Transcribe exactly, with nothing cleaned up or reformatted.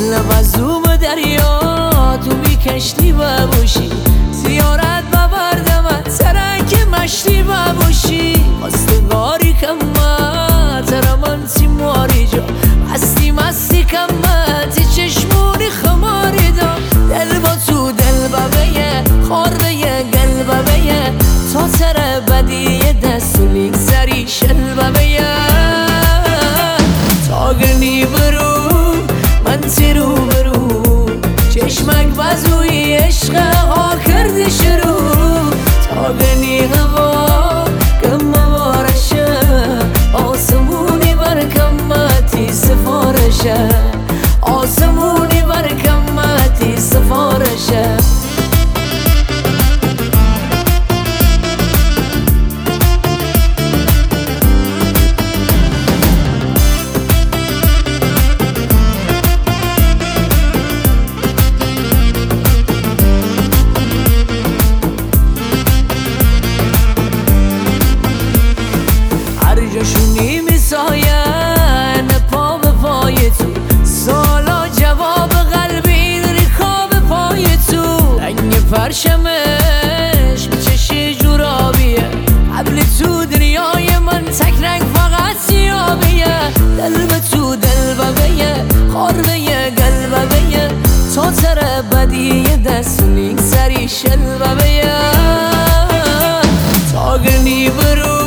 دلم از زوم دریا تو بی کشتی باشی زیارت ببردم ترک مشتی باشی خواستگاری کمه ترمن سیماری جا مستی مستی کمه تی چشمونی خماری دا دل با تو دل ببیه خورده گل ببیه تا تر بدی دست و لیک سری شل ببیه تا گرنی برو من تیرو برو چشمک بزوی عشق ها کرد شروع تا گرنی هوا کم بارشه آسمونی بر کمتی سفارشه آسمونی بر کمتی سفارشه جاشونی میساین پا به پای تو سالا جواب قلبی ریخا به پای تو رنگ پرشمش میچشی جورابیه قبل تو دنیای من تک رنگ فقط سیابیه دل به تو دل ببیه خورده گل ببیه تا تر بدی دست و لیک سری شل ببیه تا گرنی برو